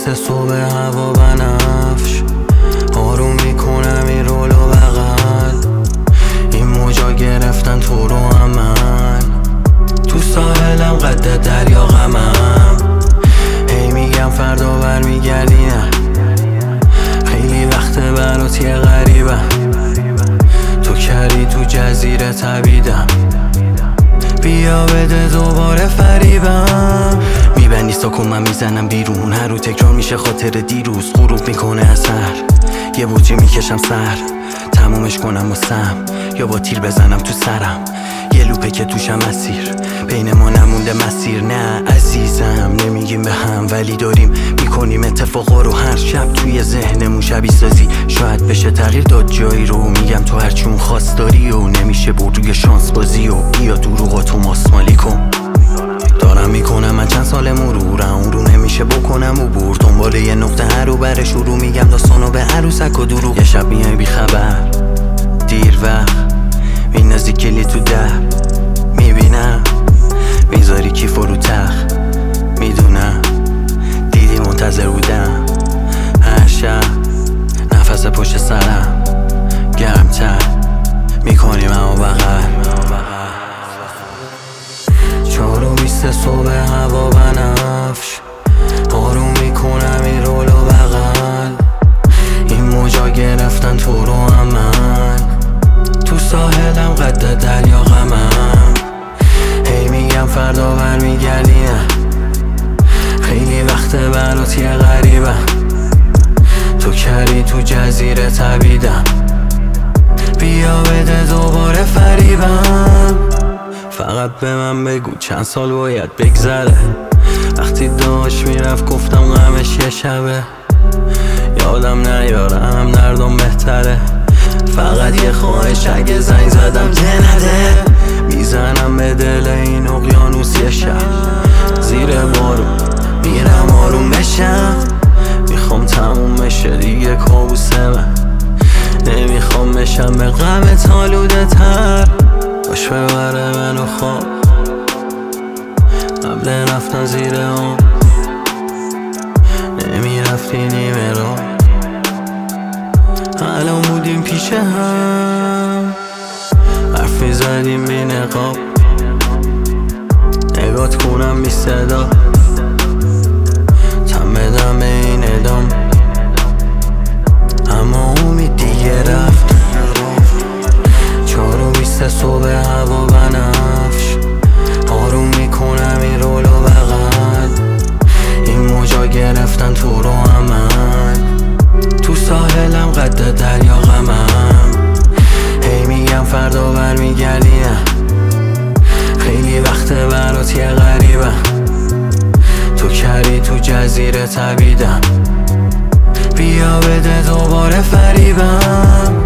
میسته صبح هوا بنفش، آروم میکنم این رول و بغل. این موجا گرفتن تو رو هم من، تو ساحلم قد دریا غمم. هی میگم فردا برمیگردی، نه خیلی وقت برات یه غریبم. تو کردی تو جزیره تبیدم، بیا بده دوباره فریبم. میبندی ساکن من میزنم بیرون، هر رو تکرار میشه خاطر دیروز. غروب میکنه اثر، یه بوجی میکشم سر، تمومش کنم با سم یا با تیر بزنم تو سرم. یه لوپه که توشم اسیر، بین ما نمونده مسیر. نه عزیزم نمیگیم به هم، ولی داریم میکنیم اتفاقا رو هر شب توی ذهنمون شبیه سازی. شاید بشه تغییر داد جایی رو، میگم تو هرچی اون خواست داری و نمیشه برد روی شانس بازی و بیا دروغاتو ماسمالی کن. دارم میکنم من چند سال مرورم، اون رو نمیشه بکنم عبور. دنبال یه نقطه هر رو برش رو میگم داستانو به عروسک و دروغ. یه شب میای بی خبر دیر وقت، میندازی کلی تو در، میبینم میذاری کیف رو تخت. میدونم دیدی منتظر بودم، هر شب نفس پشت سرم گرمتر میکنیم اما بغل. 4:20 صبح هوا بنفش، آروم میکنم این رول و بغل. این موجا گرفتن تو رو هم من، تو ساحلم قد دریا غمم. هی میگم فردا برمیگردی، نه خیلی وقت برات یه غریبم. تو کردی تو جزیره تبیدم، بیا بده دوباره فریبم. فقط به من بگو چند سال باید بگذره، وقتی داشت میرفت گفتم غمش یه شبه. یادم نیارم دردم بهتره، فقط یه خواهش اگه زنگ زدم ده نده. میزنم به دل این اقیانوس یه شب، زیر بارون میرم آروم بشم. میخوام تموم بشه دیگه کابوس من، نمیخوام بشم به غمت آلوده تر. باش ببره منو خواب قبل رفتن زیر اون، نمیرفتی نیمه رو. الان بودیم پیش هم، حرفی زدیم بی نقاب، نگات کنم بی صدا، تم بدم به این ادام. اما امید دیگه رفت. 4:20 صبح هوا بنفش، آروم میکنم این رول و بغل. این موجا گرفتن تو رو هم من، تو ساحلم قد دریا غمم. هی میگم فردا برمیگردی، نه خیلی وقت برات یه غریبم. تو کردی تو جزیره تبیدم، بیا بده دوباره فریبم.